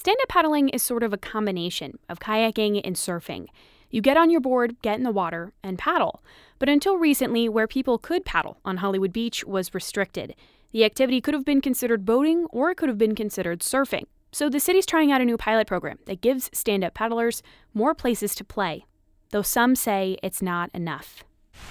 Stand-up paddling is sort of a combination of kayaking and surfing. You get on your board, get in the water, and paddle. But until recently, where people could paddle on Hollywood Beach was restricted. The activity could have been considered boating, or it could have been considered surfing. So the city's trying out a new pilot program that gives stand-up paddlers more places to play, though some say it's not enough.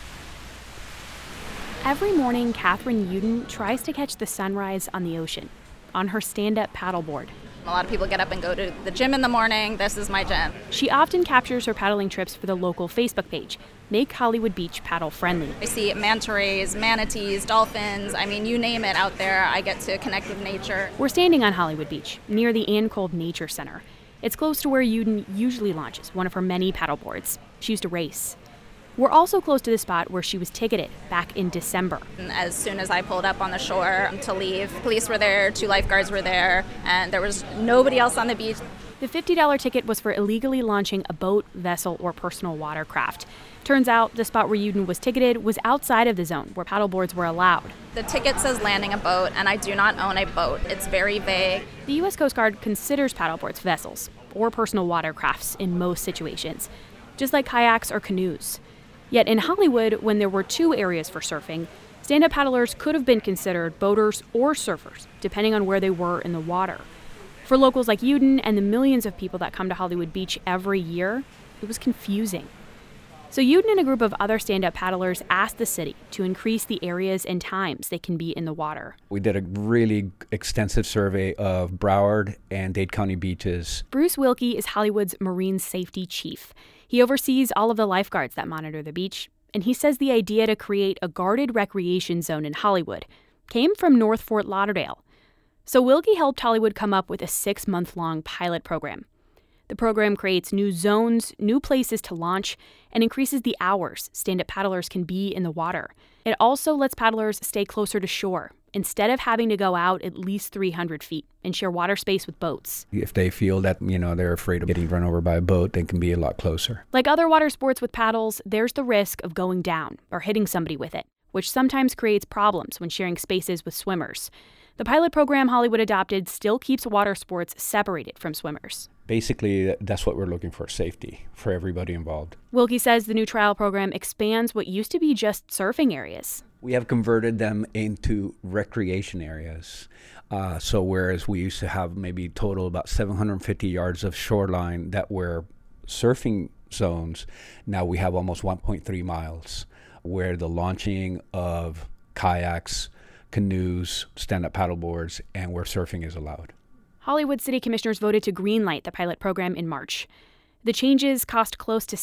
Every morning, Catherine Uden tries to catch the sunrise on the ocean on her stand-up paddleboard. A lot of people get up and go to the gym in the morning. This is my gym. She often captures her paddling trips for the local Facebook page, Make Hollywood Beach Paddle Friendly. I see manta rays, manatees, dolphins. I mean, you name it out there. I get to connect with nature. We're standing on Hollywood Beach, near the Ann Kolb Nature Center. It's close to where Uden usually launches one of her many paddleboards. She used to race. We're also close to the spot where she was ticketed back in December. As soon as I pulled up on the shore to leave, police were there, 2 lifeguards were there, and there was nobody else on the beach. The $50 ticket was for illegally launching a boat, vessel, or personal watercraft. Turns out the spot where Uden was ticketed was outside of the zone where paddleboards were allowed. The ticket says landing a boat, and I do not own a boat. It's very vague. The U.S. Coast Guard considers paddleboards vessels or personal watercrafts in most situations, just like kayaks or canoes. Yet in Hollywood, when there were 2 areas for surfing, stand-up paddlers could have been considered boaters or surfers, depending on where they were in the water. For locals like Uden and the millions of people that come to Hollywood Beach every year, it was confusing. So Uden and a group of other stand-up paddlers asked the city to increase the areas and times they can be in the water. We did a really extensive survey of Broward and Dade County beaches. Bruce Wilkie is Hollywood's marine safety chief. He oversees all of the lifeguards that monitor the beach, and he says the idea to create a guarded recreation zone in Hollywood came from North Fort Lauderdale. So Wilkie helped Hollywood come up with a 6-month-long pilot program. The program creates new zones, new places to launch, and increases the hours stand-up paddlers can be in the water. It also lets paddlers stay closer to shore, instead of having to go out at least 300 feet and share water space with boats. If they feel that, they're afraid of getting run over by a boat, they can be a lot closer. Like other water sports with paddles, there's the risk of going down or hitting somebody with it, which sometimes creates problems when sharing spaces with swimmers. The pilot program Hollywood adopted still keeps water sports separated from swimmers. Basically, that's what we're looking for, safety for everybody involved. Wilkie says the new trial program expands what used to be just surfing areas. We have converted them into recreation areas. So whereas we used to have maybe total about 750 yards of shoreline that were surfing zones, now we have almost 1.3 miles where the launching of kayaks, canoes, stand-up paddleboards, and where surfing is allowed. Hollywood City Commissioners voted to greenlight the pilot program in March. The changes cost close to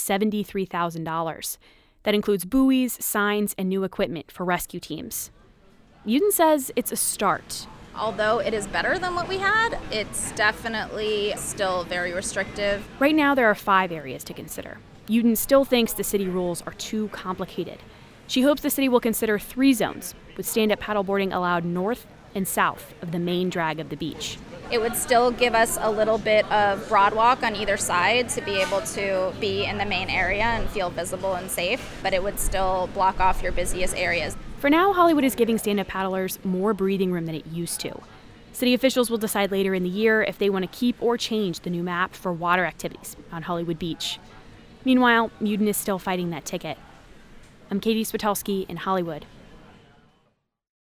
$73,000. That includes buoys, signs, and new equipment for rescue teams. Uden says it's a start. Although it is better than what we had, it's definitely still very restrictive. Right now, there are 5 areas to consider. Uden still thinks the city rules are too complicated. She hopes the city will consider 3 zones, with stand-up paddleboarding allowed north and south of the main drag of the beach. It would still give us a little bit of broad walk on either side to be able to be in the main area and feel visible and safe, but it would still block off your busiest areas. For now, Hollywood is giving stand-up paddlers more breathing room than it used to. City officials will decide later in the year if they want to keep or change the new map for water activities on Hollywood Beach. Meanwhile, Uden is still fighting that ticket. I'm Katie Switulski in Hollywood.